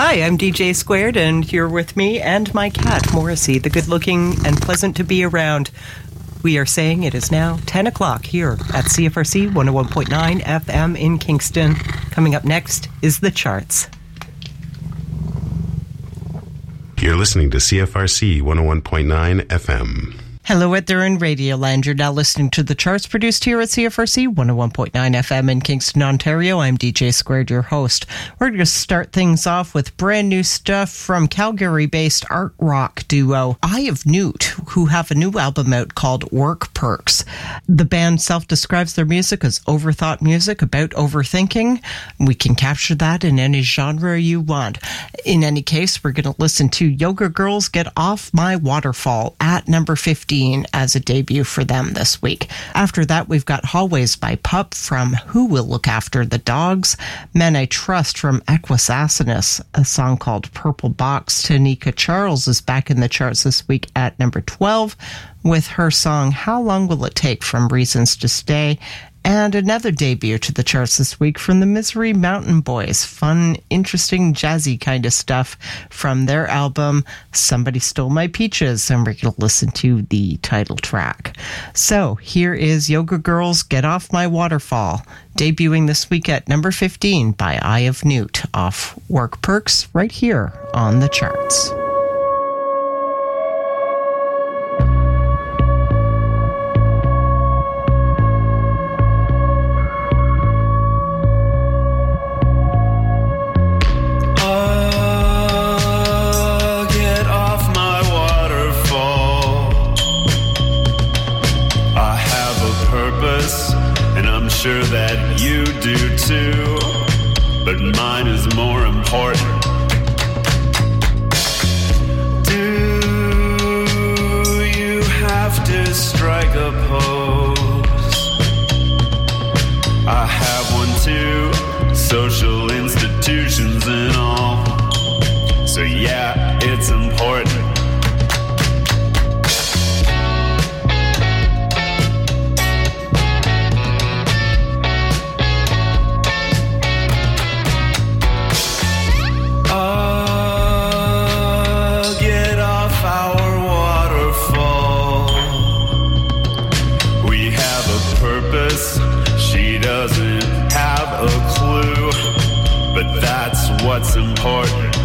Hi, I'm DJ Squared, and you're with me and my cat, Morrissey, the good-looking and pleasant to be around. We are saying it is now 10 o'clock here at CFRC 101.9 FM in Kingston. Coming up next is The Charts. You're listening to CFRC 101.9 FM. Hello out there in Radioland. You're now listening to The Charts, produced here at CFRC 101.9 FM in Kingston, Ontario. I'm DJ Squared, your host. We're going to start things off with brand new stuff from Calgary-based art rock duo Eye of Newt, who have a new album out called Work Perks. The band self-describes their music as overthought music about overthinking. We can capture that in any genre you want. In any case, we're going to listen to Yoga Girls Get Off My Waterfall at number 15 as a debut for them this week. After that, we've got Hallways by Pup from Who Will Look After the Dogs, Men I Trust from Equisassinus, a song called Purple Box. Tanika Charles is back in the charts this week at number 12 with her song How Long Will It Take from Reasons to Stay. And another debut to the charts this week from the Misery Mountain Boys. Fun, interesting, jazzy kind of stuff from their album, Somebody Stole My Peaches. And we're going to listen to the title track. So here is Yoga Girls Get Off My Waterfall, debuting this week at number 15 by Eye of Newt off Work Perks right here on the charts. Sure that you do too, but mine is more important. Do you have to strike a pose? I have one too, social institutions and all. So yeah, it's important. What's important?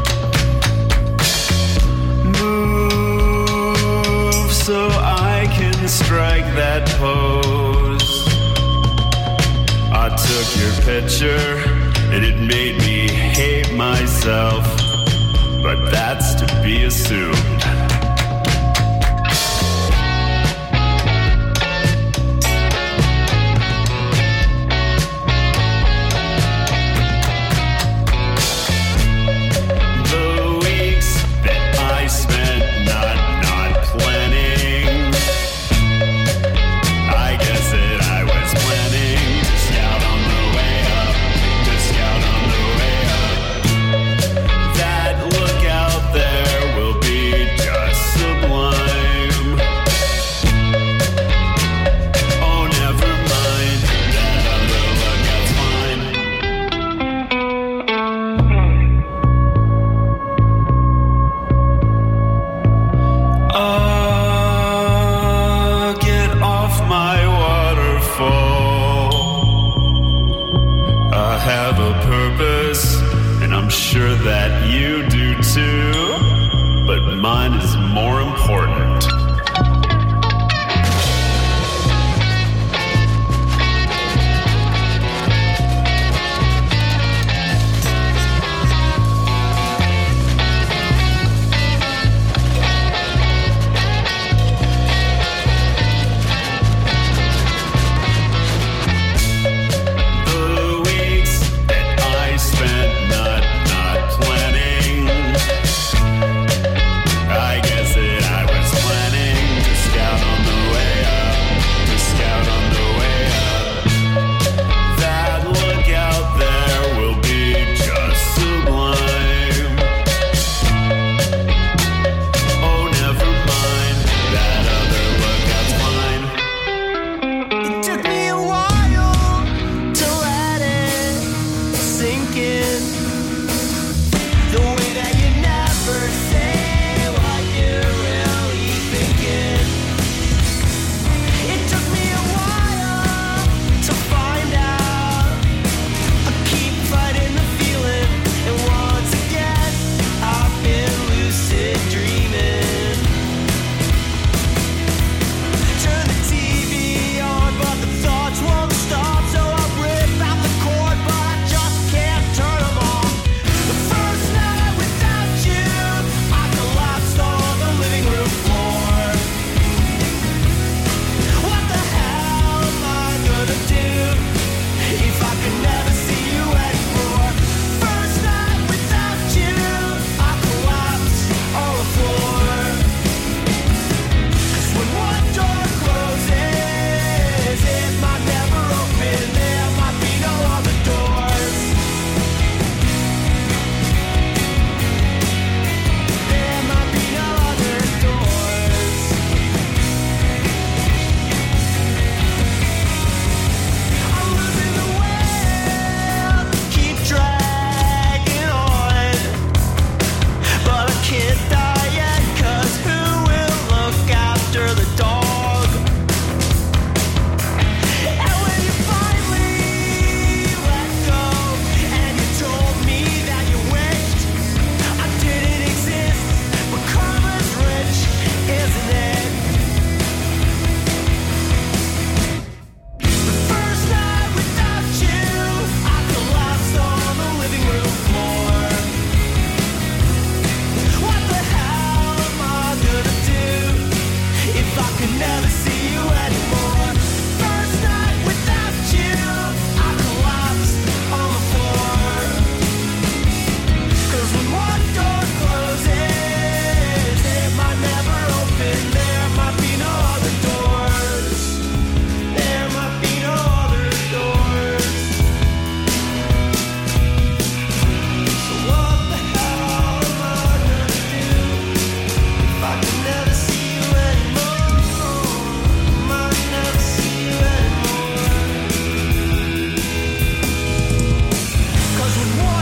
Move so I can strike that pose. I took your picture and it made me hate myself, but that's to be assumed. Sure that you do too, but mine is more important.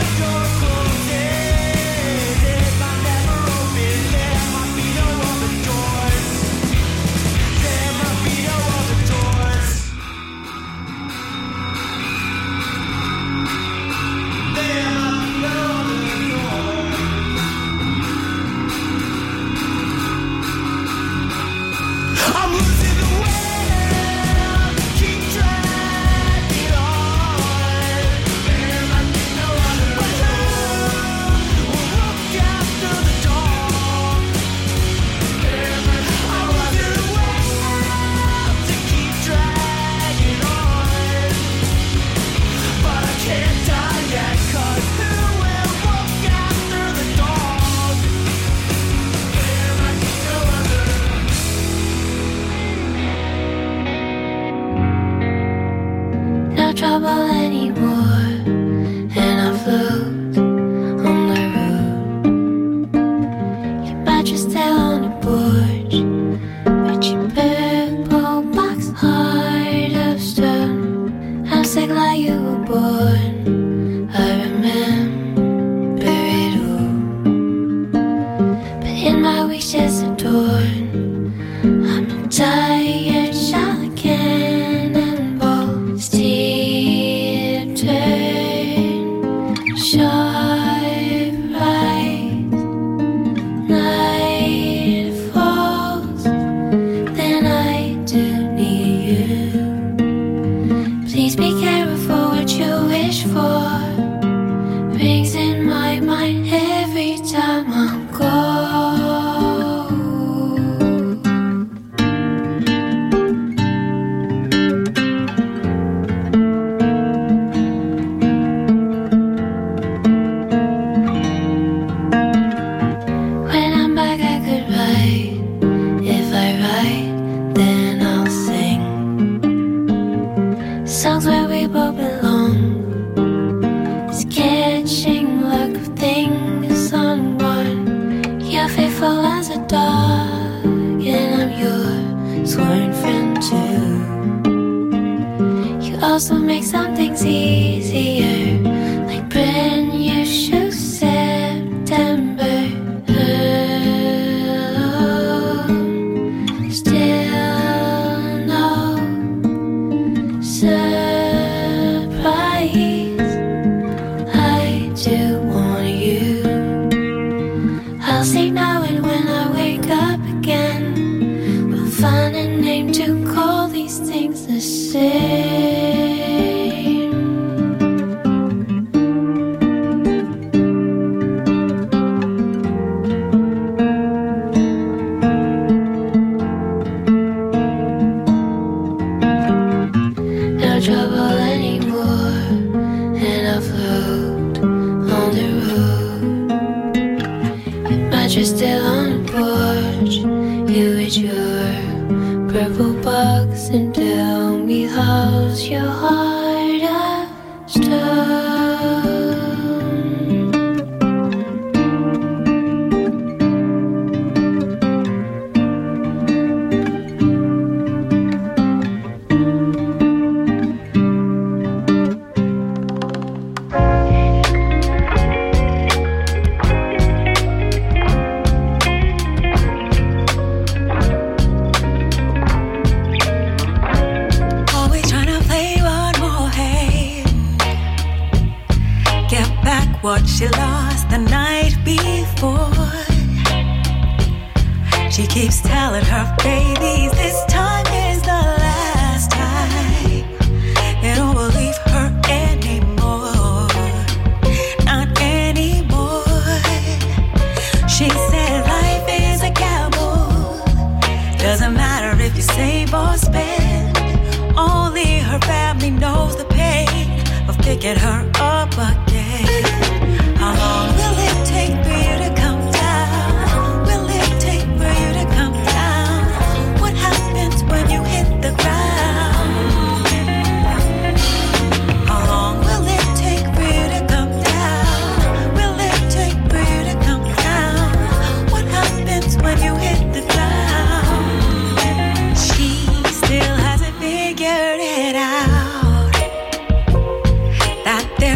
That there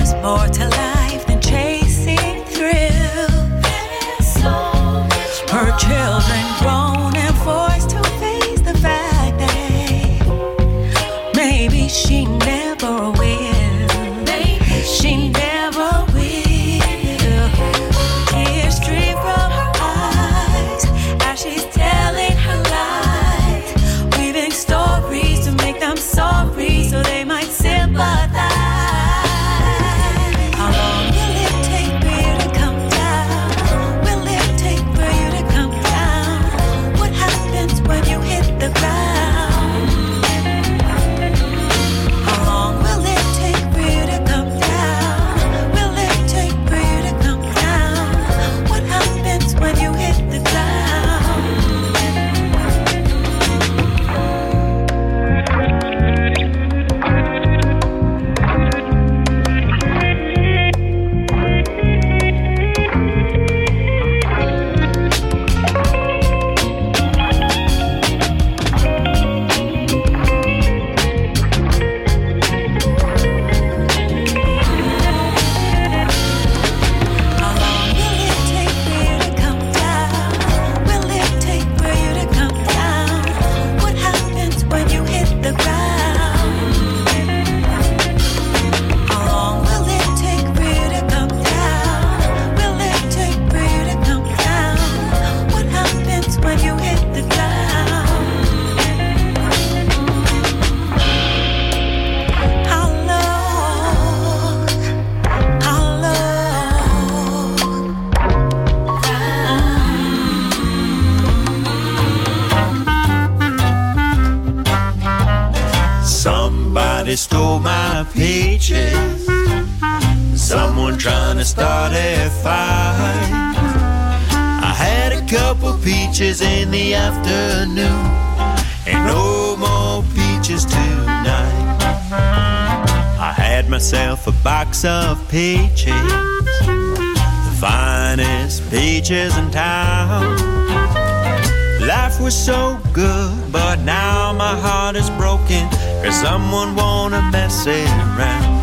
stole my peaches. Someone trying to start a fight. I had a couple peaches in the afternoon, and no more peaches tonight. I had myself a box of peaches, the finest peaches in town. Life was so good, but now my heart is broken, 'cause someone wanna mess it around.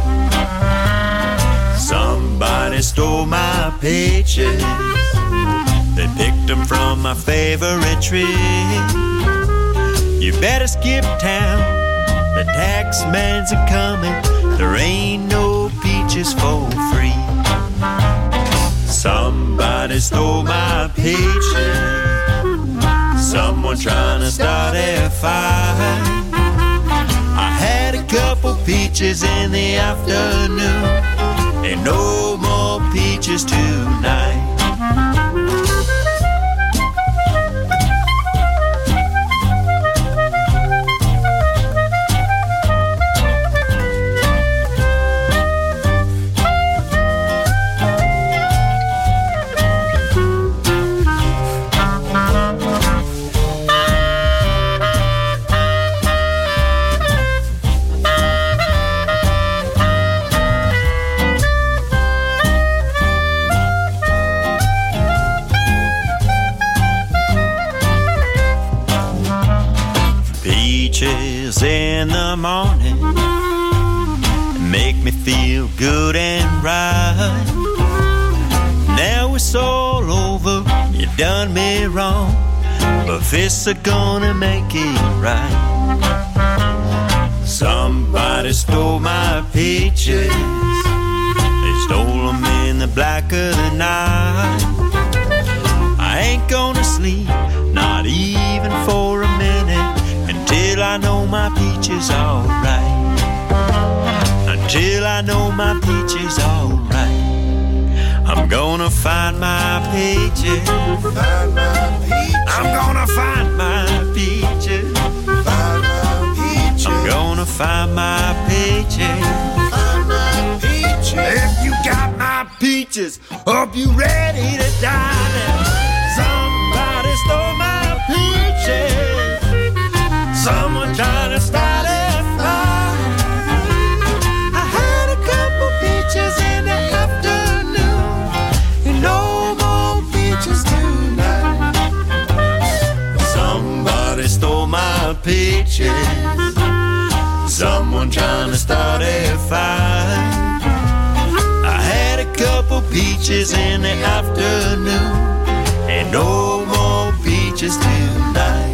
Somebody stole my peaches. They picked them from my favorite tree. You better skip town, the tax man's a coming. There ain't no peaches for free. Somebody stole my peaches. Someone trying to start a fight. I had a couple peaches in the afternoon, and no more peaches tonight. In the morning, make me feel good and right. Now it's all over, you done me wrong, but fists are gonna make it right. Somebody stole my peaches. They stole them in the black of the night. I ain't gonna sleep, not even for a minute, until I know my peaches alright. Until I know my peaches alright. I'm gonna find my peaches. Find my peaches. I'm gonna find my peaches. Find my peaches. I'm gonna find my peaches. Find my peaches. If you got my peaches, hope you ready to die now. Somebody stole my peaches. Someone trying to start a fire. I had a couple peaches in the afternoon, and no more peaches tonight. Somebody stole my peaches. Someone trying to start a fire. I had a couple peaches in the afternoon, and no more peaches tonight.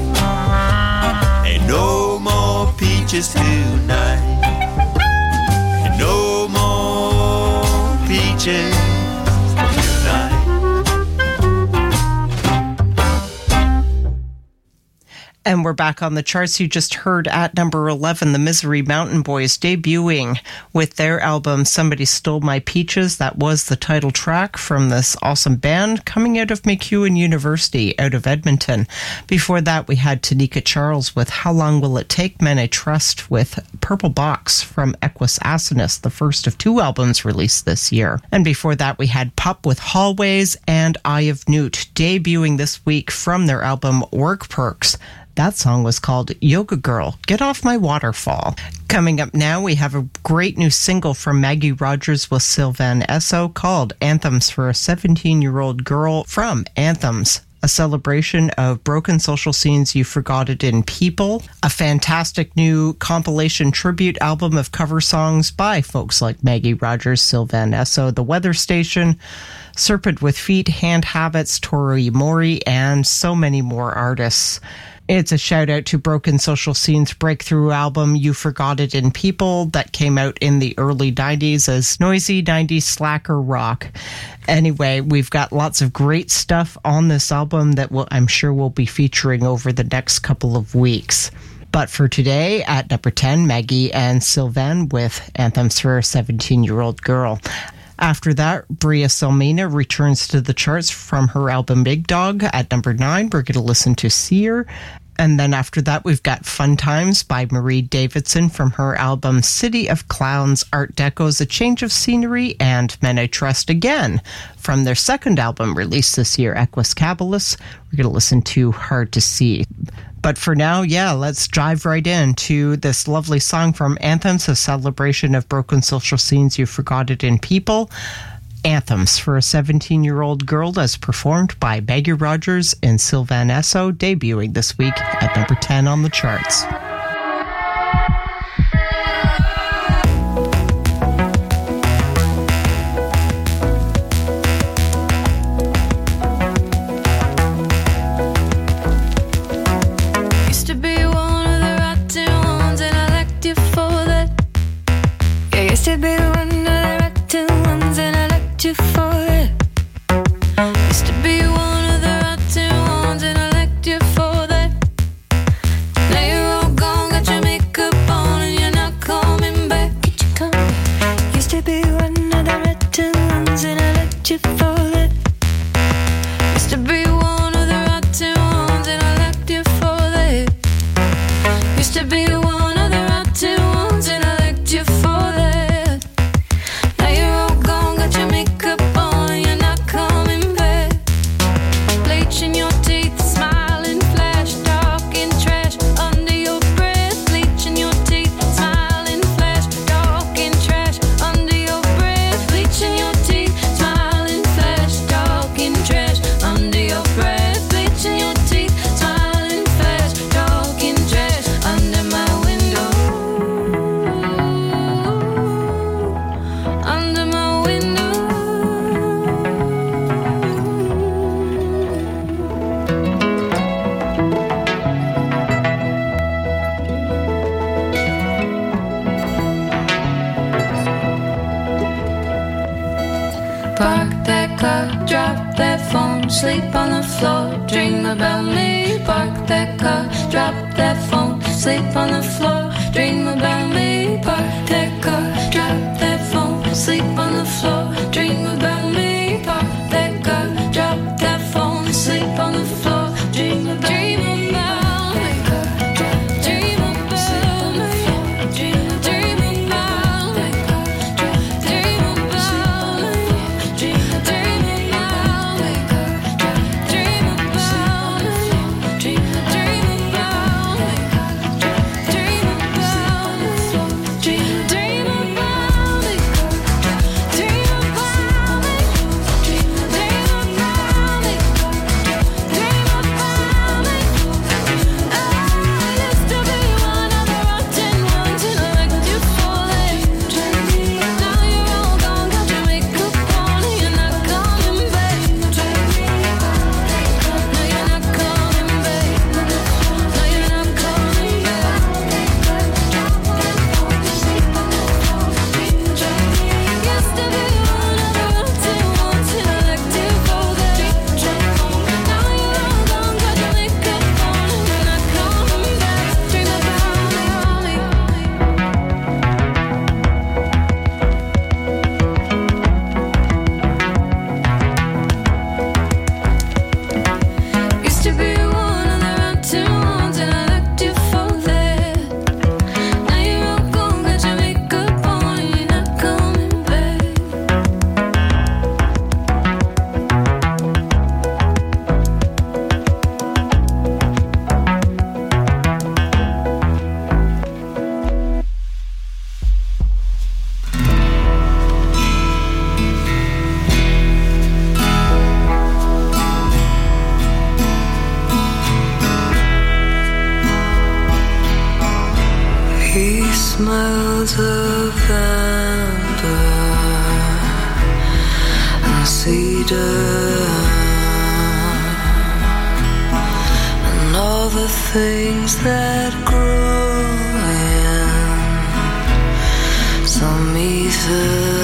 No more peaches tonight. No more peaches tonight. And we're back on the charts. You just heard at number 11, the Misery Mountain Boys debuting with their album Somebody Stole My Peaches. That was the title track from this awesome band coming out of MacEwan University out of Edmonton. Before that, we had Tanika Charles with How Long Will It Take? Men I Trust with Purple Box from Equus Asinus, the first of 2 albums released this year. And before that, we had Pup with Hallways and Eye of Newt debuting this week from their album Work Perks. That song was called Yoga Girl, Get Off My Waterfall. Coming up now, we have a great new single from Maggie Rogers with Sylvan Esso called Anthems for a 17-year-old Girl from Anthems, a celebration of broken social scenes you forgot it in people. A fantastic new compilation tribute album of cover songs by folks like Maggie Rogers, Sylvan Esso, The Weather Station, Serpent with Feet, Hand Habits, Tori Mori, and so many more artists. It's a shout out to Broken Social Scene's breakthrough album, You Forgot It in People, that came out in the early 90s as noisy 90s slacker rock. Anyway, we've got lots of great stuff on this album that I'm sure we'll be featuring over the next couple of weeks. But for today, at number 10, Maggie and Sylvan with Anthems for a 17-year-old Girl. After that, Bria Selmina returns to the charts from her album Big Dog. At number 9, we're going to listen to Seer. And then after that, we've got Fun Times by Marie Davidson from her album City of Clowns, Art Deco's A Change of Scenery, and Men I Trust Again from their second album released this year, Equus Caballus. We're going to listen to Hard to See. But for now, let's dive right into this lovely song from Anthems, a celebration of broken social scenes you forgot it in people. Anthems for a 17-year-old girl as performed by Maggie Rogers and Sylvan Esso, debuting this week at number 10 on the charts. Used to be one of the rotten ones and I liked you for that. Yeah, used to be one of the rotten ones and I you for it. Used to be one of the rotten ones and I liked you for that. Now you're all gone, got your makeup on and you're not coming back. Could you come back? Used to be one of the rotten ones and I liked you for that. Used to be one of the rotten ones and I liked you for that. Used to be one of the rotten ones and I liked you for that. Now you're all gone, got your makeup on and you're not coming back. Bleaching your teeth, smiling, flash, talking trash under your breath. Bleaching your teeth, smiling, flash, talking trash under your breath. Bleaching your teeth, smiling, flash, talking trash under your breath. Bleaching your teeth, smiling, flash, talking trash under my window. Under my window. Park that car, drop that phone, sleep on the floor, dream about me. Park that car, drop that phone, sleep on the floor, dream about me. Park that car, drop that phone, sleep on the floor, dream about me. Park that car, drop that phone, sleep on the floor, dream about me. smells of amber and cedar and all the things that grow in some ether.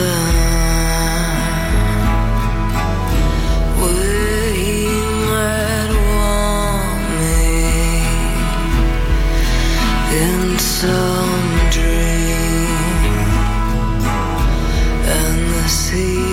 Some dream and the sea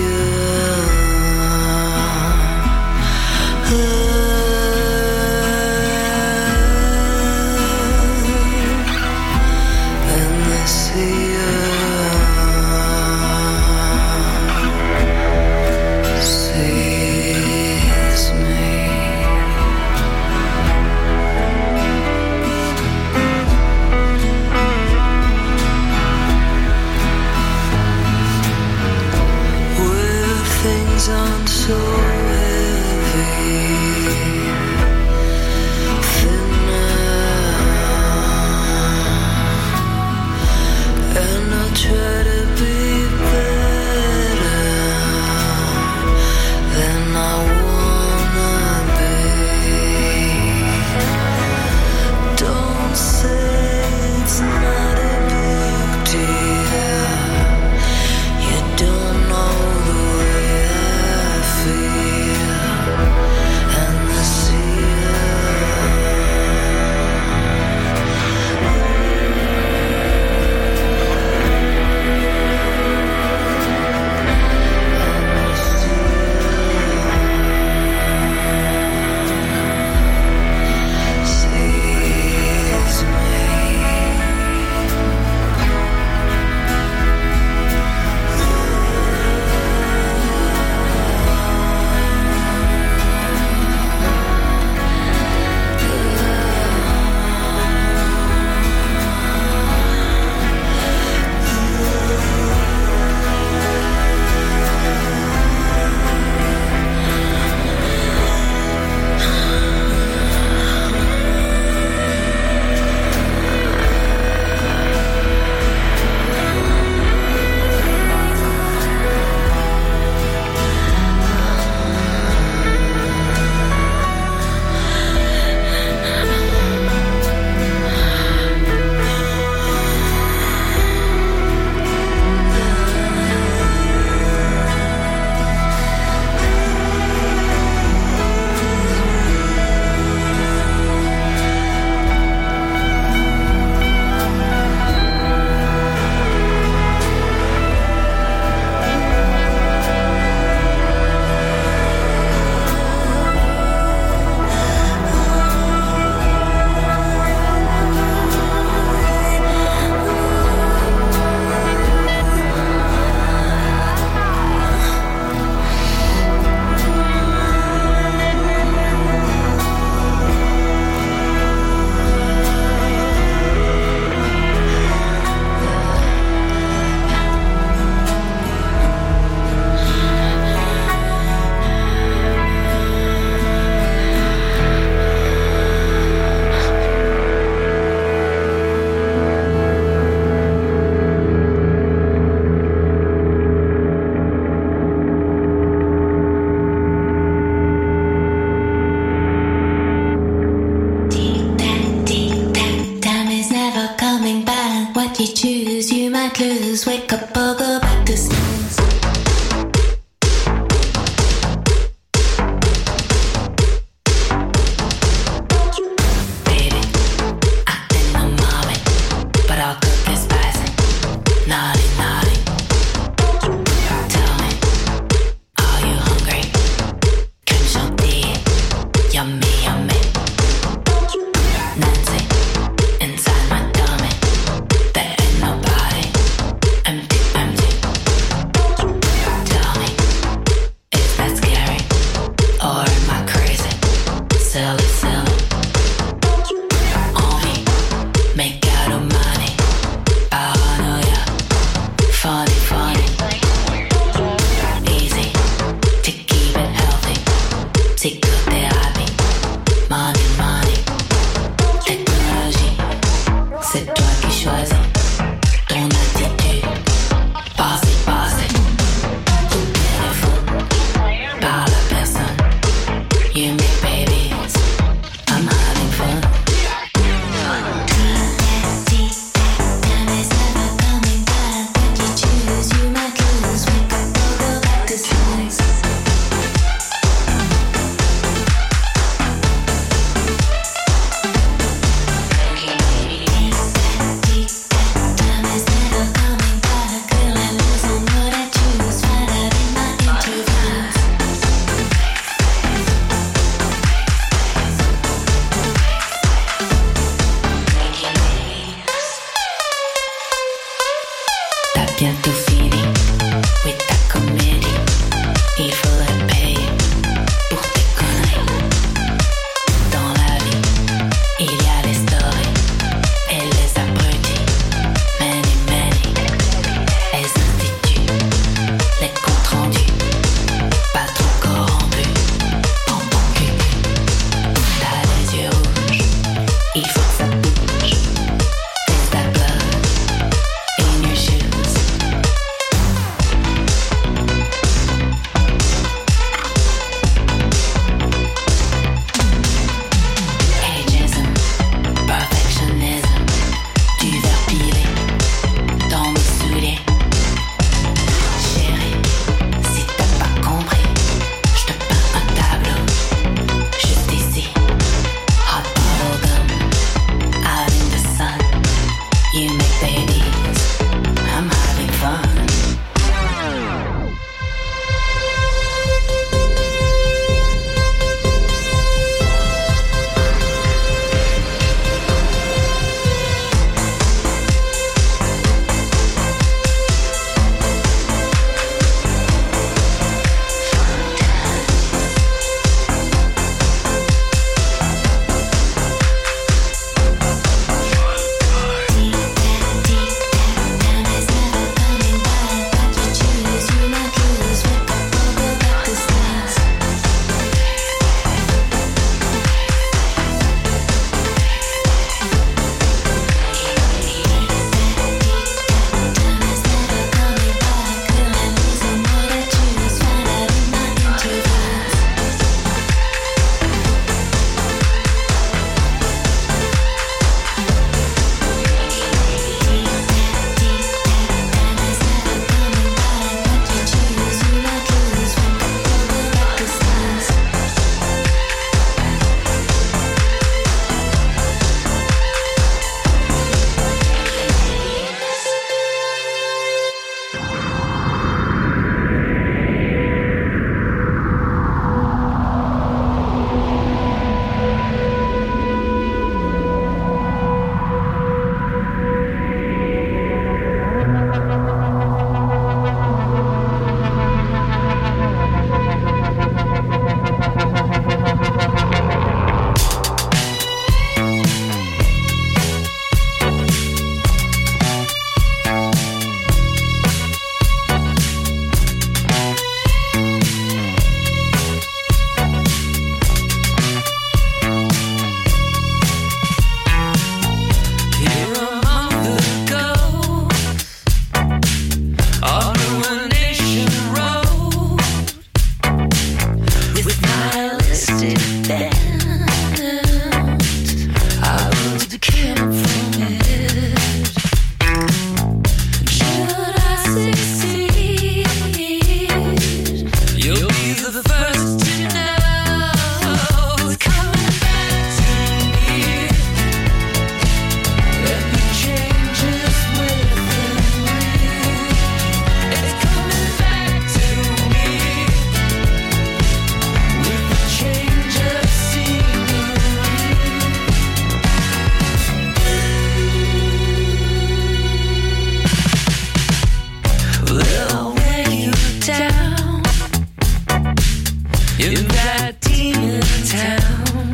in that demon town.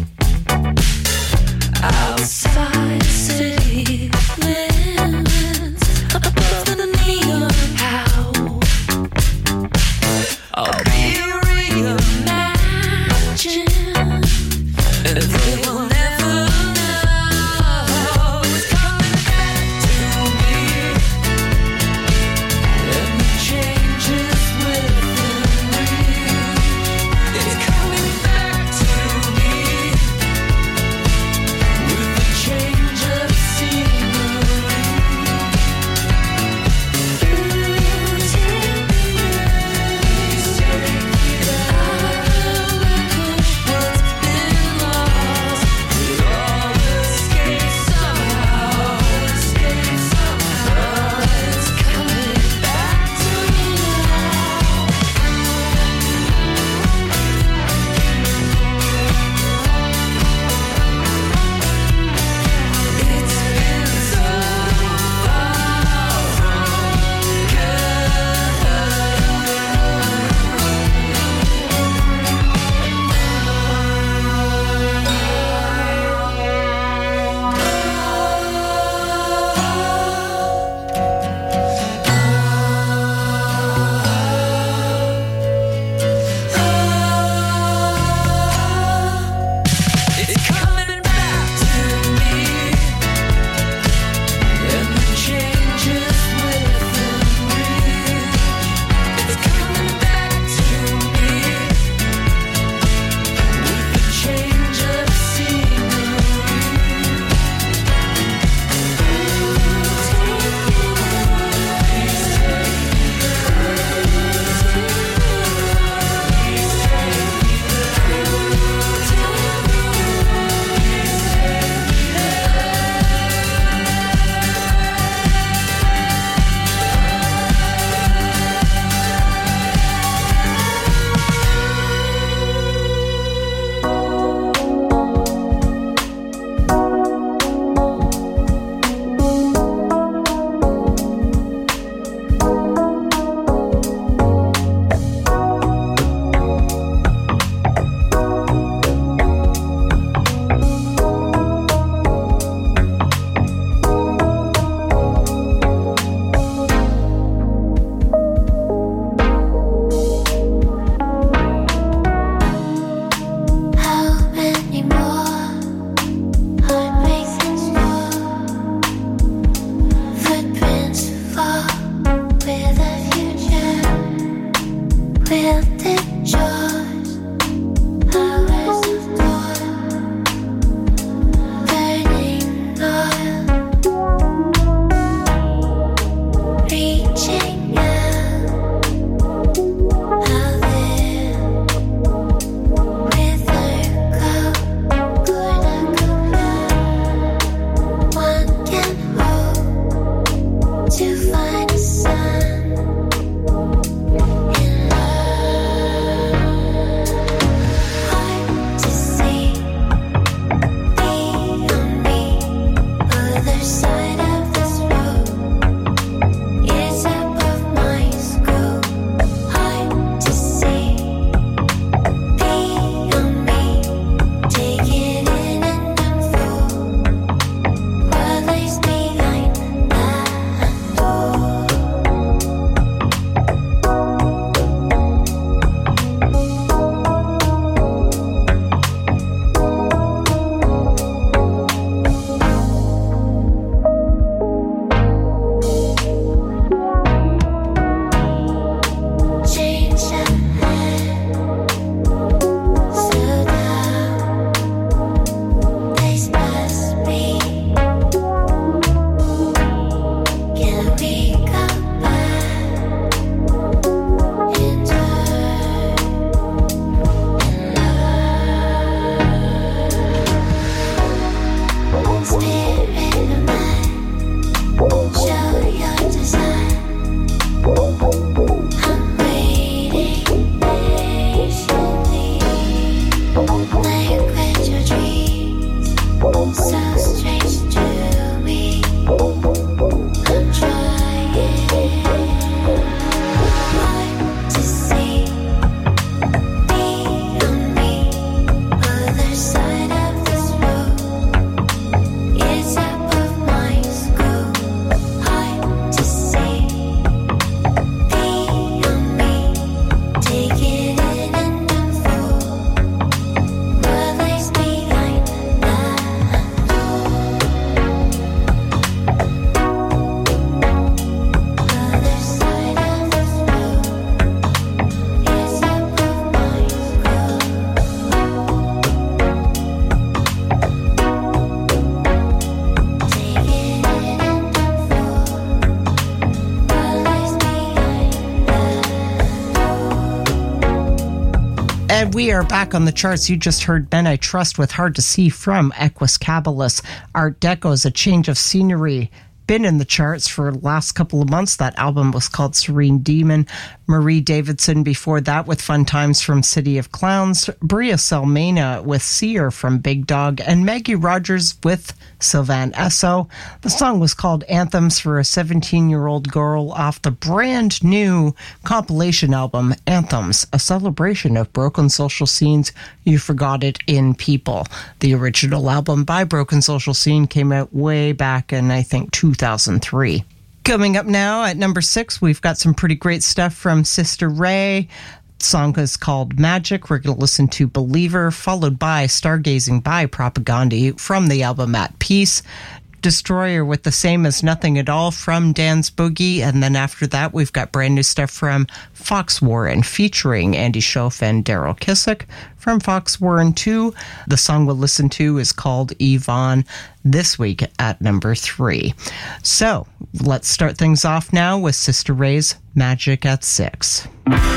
Outside city limits, above the neon howl, I'll be reimagined, and they will never know it's coming back to me, and the changes within reach. It's coming back to me with the change. We are back on the charts. You just heard Men I Trust with Hard to See from Equus Caballus. Art Deco's A Change of Scenery. Been in the charts for the last couple of months. That album was called Serene Demon. Marie Davidson before that with Fun Times from City of Clowns. Bria Selmana with Seer from Big Dog. And Maggie Rogers with Sylvan Esso. The song was called Anthems for a 17-year-old Girl off the brand new compilation album Anthems, a celebration of broken social scenes. You Forgot It in People. The original album by Broken Social Scene came out way back in, I think, 2003. Coming up now at number 6, we've got some pretty great stuff from Sister Ray. The song is called Magic. We're going to listen to Believer, followed by Stargazing by Propaganda from the album At Peace. Destroyer with The Same as Nothing at All from Dan's Boogie. And then after that, we've got brand new stuff from Fox Warren featuring Andy Schoaf and Daryl Kissick from Fox Warren 2. The song we'll listen to is called Yvonne, this week at number 3. So let's start things off now with Sister Ray's Magic at 6.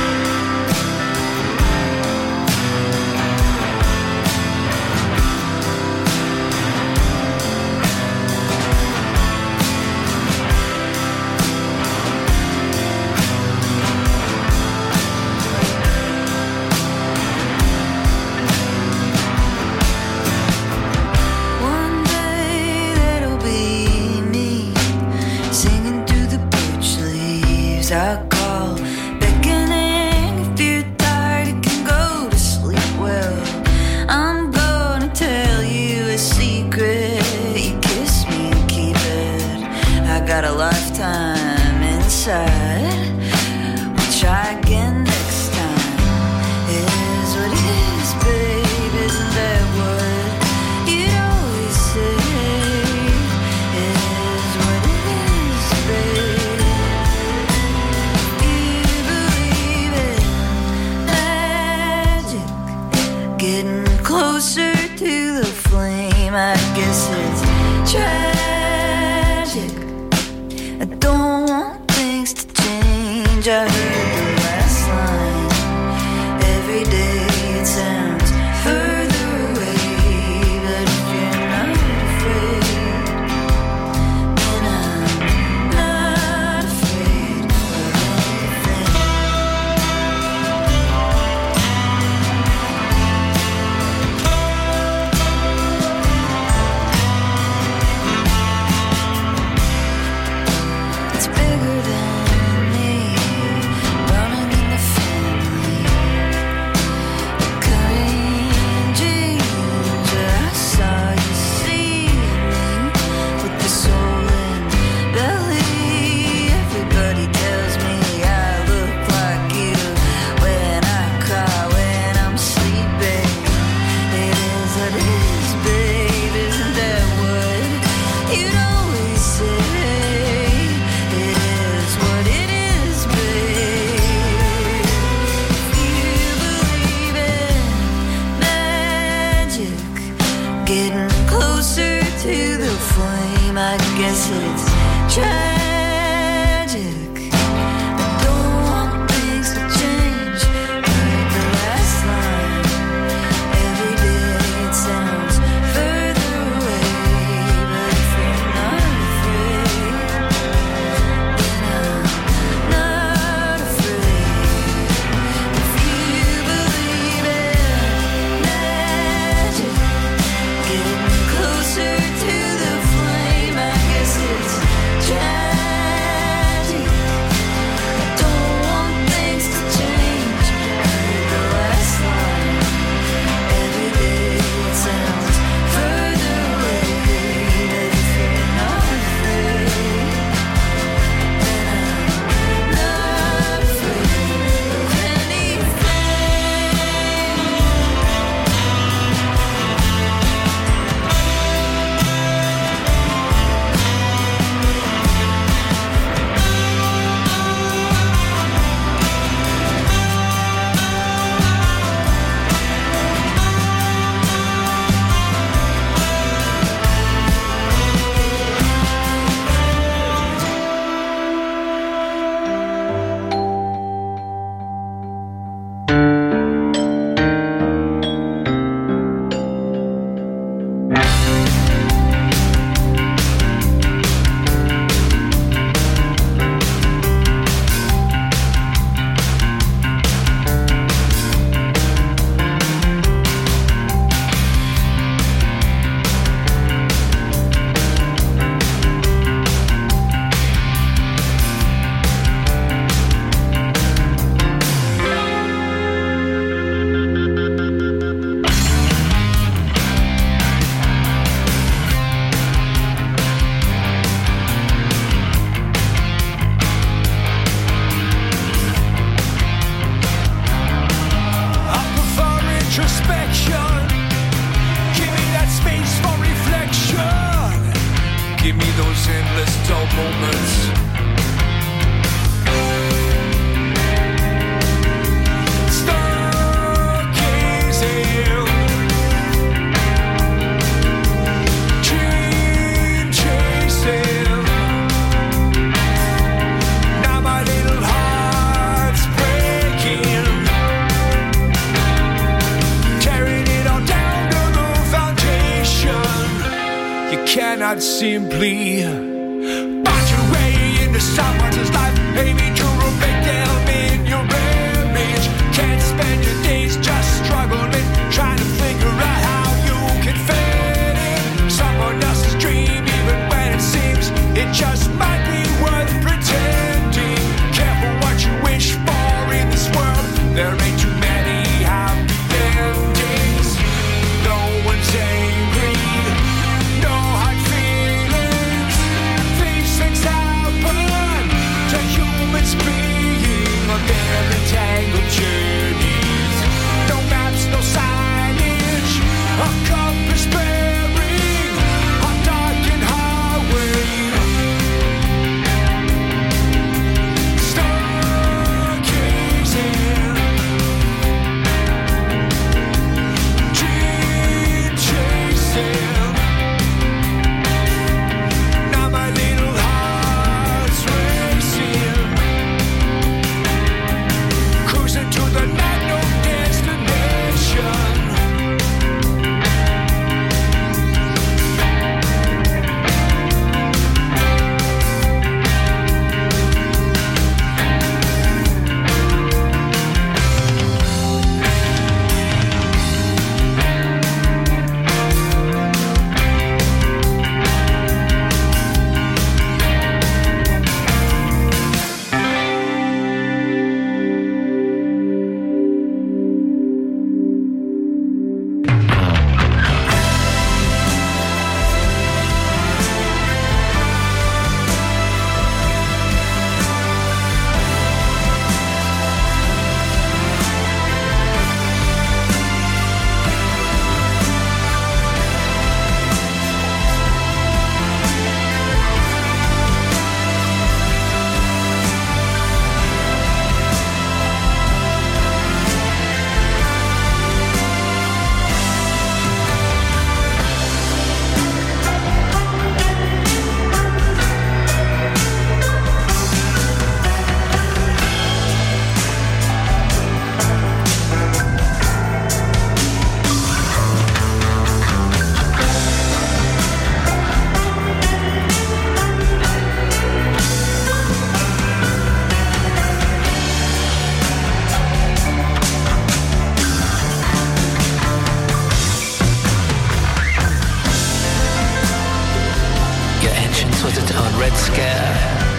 One day there'll be me singing through the birch leaves. I call, beckoning. If you're tired, you can go to sleep. Well, I'm gonna tell you a secret. You kiss me and keep it. I got a lifetime inside. We'll try again next time. Is what it is, babe. Isn't that what you'd always say? Is what it is, babe. You believe it. Magic, getting closer to the flame. I guess it's tragic. I don't want things to change. I heard the last line. Every day it sounds further away. But if you're not afraid, then I'm not afraid of anything. It's bigger than me, running in the family. Carrying dreams where I saw you see me with the soul and belly. Everybody tells me I look like you when I cry, when I'm sleeping. It is what it is, babe. Isn't that what you'd always say? It is what it is, babe. If you believe in magic, getting closer to the flame, I guess it's tragic. I don't want things to change. Heard the last line. Every day it sounds further away. But if you're not afraid, then I'm not afraid. If you believe in magic, getting closer to the flame, I guess it's tragic. cannot simply find your way into someone else's life, aiming to make them in your image. Can't spend your days just struggling, trying to figure out how you can fit in someone else's dream, even when it seems it just might be worth pretending. Careful what you wish for in this world, there ain't too many happy endings. No one's angry, no hard feelings. These things happen to humans being on their entangled journeys. No maps, no signage, a compass bearing a darkened highway. Stargazing, dream chasing. Now my little heart's racing, cruising to the night, no destination. Your entrance was its own red scare.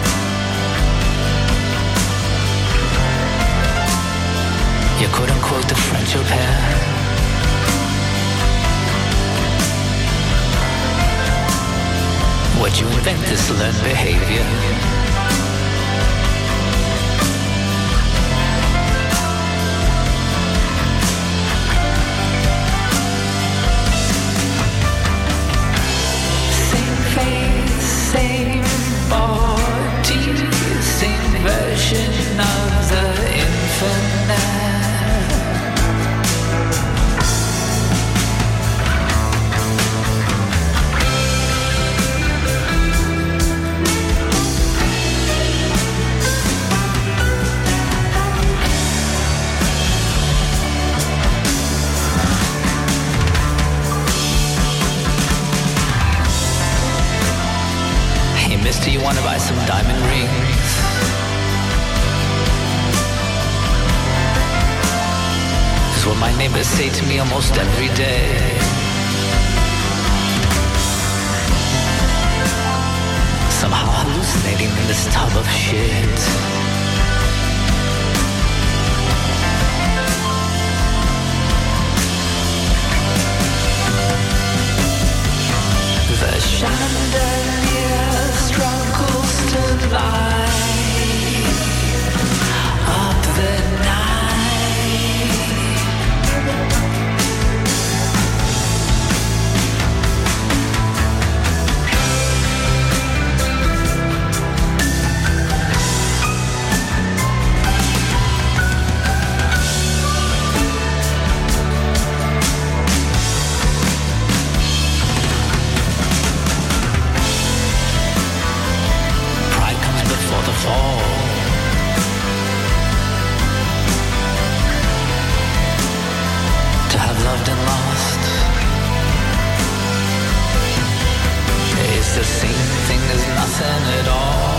Your quote-unquote differential pair. What'd you invent this learned behavior? Same body, same version of the infinite. Mister, you wanna buy some diamond rings? Is what my neighbors say to me almost every day. Somehow hallucinating in this tub of shit. The chandelier struggles to light up the night. nothing at all.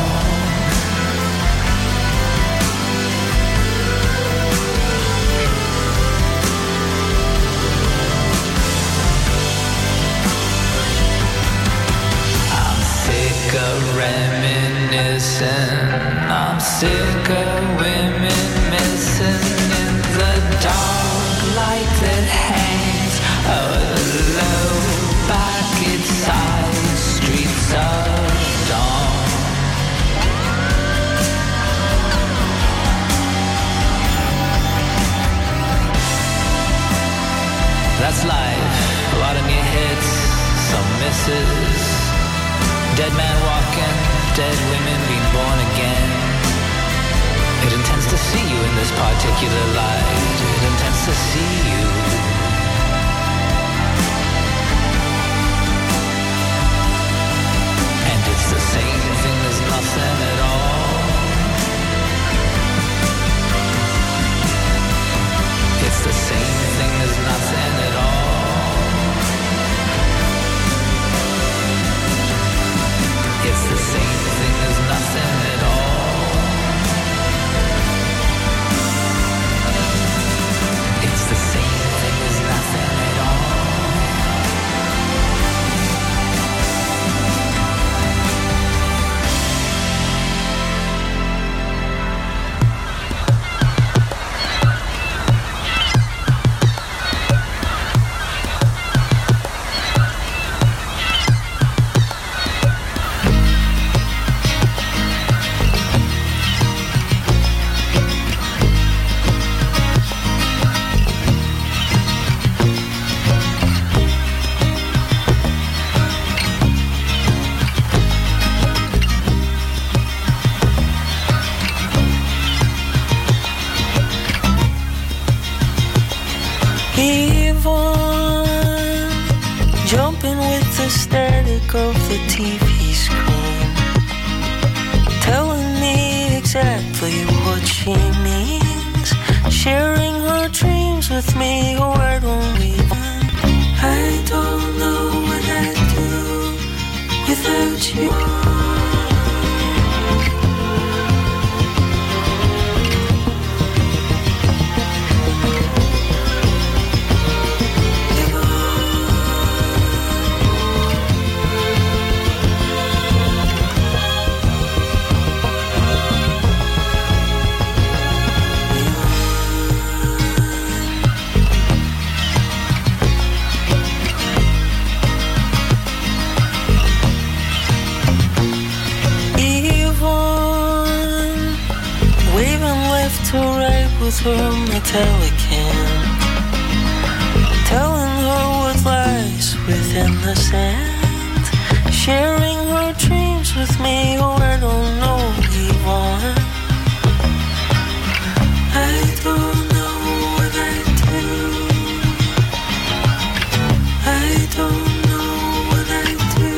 I'm sick of reminiscing. I'm sick of women missing in the dark light that hangs over the low back side streets of dawn. That's life. A lot of new hits, some misses. Dead man walking, dead women being born again. It intends to see you in this particular light. It intends to see you. And it's the same thing as nothing at all. It's the same thing as nothing at all. It's the same thing as nothing at all. It's the same thing as nothing at all. Yvonne, jumping with the static of the TV screen, telling me exactly what she means, sharing her dreams with me. Why don't we? I don't know what I'd do without you. To right with her metallic hand, telling her what lies within the sand, sharing her dreams with me. Oh, I don't know, Yvonne. I don't know what I do. I don't know what I do.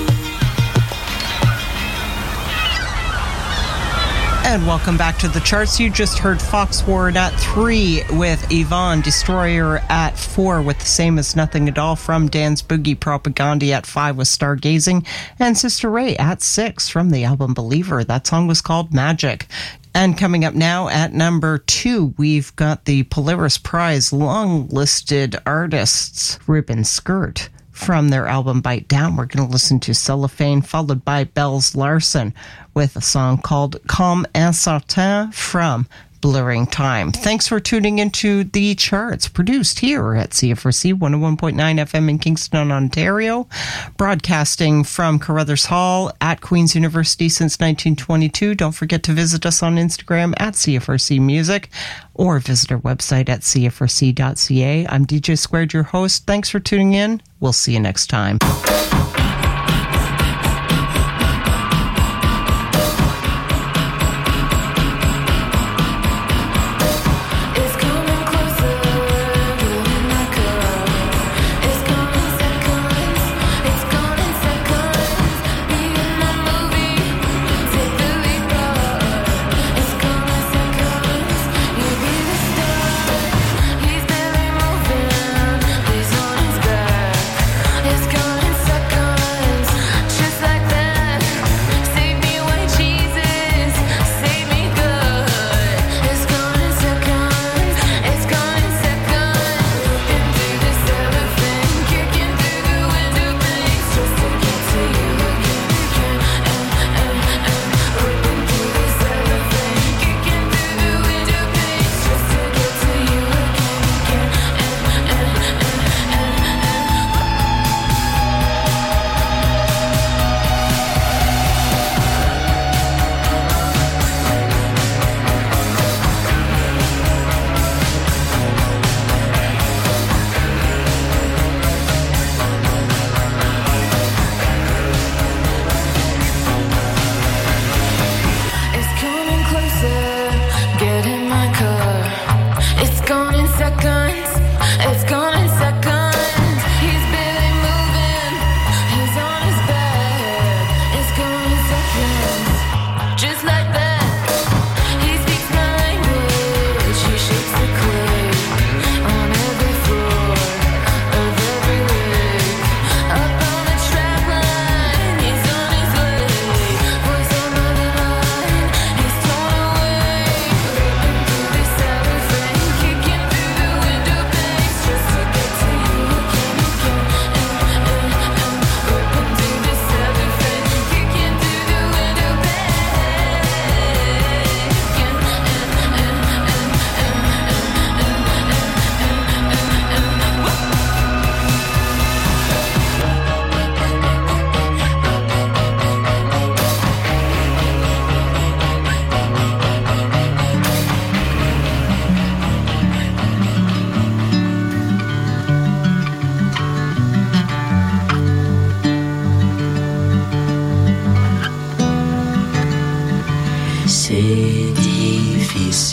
And welcome back to the charts. You just heard Foxward at 3 with Yvonne, Destroyer at 4 with The Same as Nothing at All from Dan's Boogie, Propaganda at 5 with Stargazing, and Sister Ray at 6 from the album Believer. That song was called Magic. And coming up now at number 2, we've got the Polaris Prize long-listed artists, Ribbon Skirt. From their album Bite Down, we're going to listen to Cellophane, followed by Bells Larson with a song called Comme un Satin from Blurring Time. Thanks for tuning into the charts, produced here at CFRC 101.9 FM in Kingston, Ontario, broadcasting from Carruthers Hall at Queen's University since 1922. Don't forget to visit us on Instagram at CFRC Music or visit our website at cfrc.ca. I'm DJ Squared, your host. Thanks for tuning in. We'll see you next time. It's gonna suck.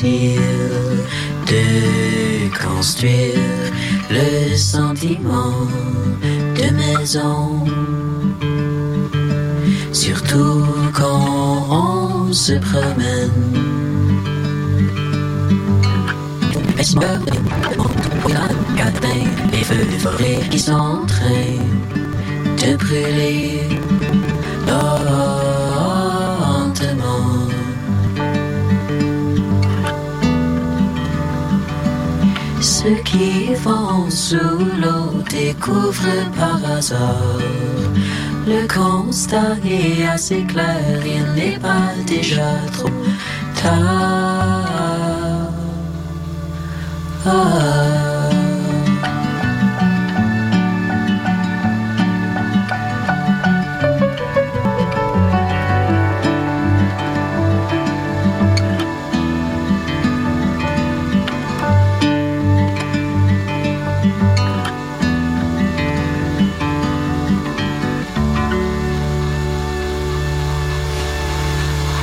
difficile de construire le sentiment de maison. Surtout quand on se promène. Les feux de forêt qui sont en train de brûler lentement. Ceux qui vont sous l'eau découvrent par hasard. Le constat est assez clair, il n'est pas déjà trop tard.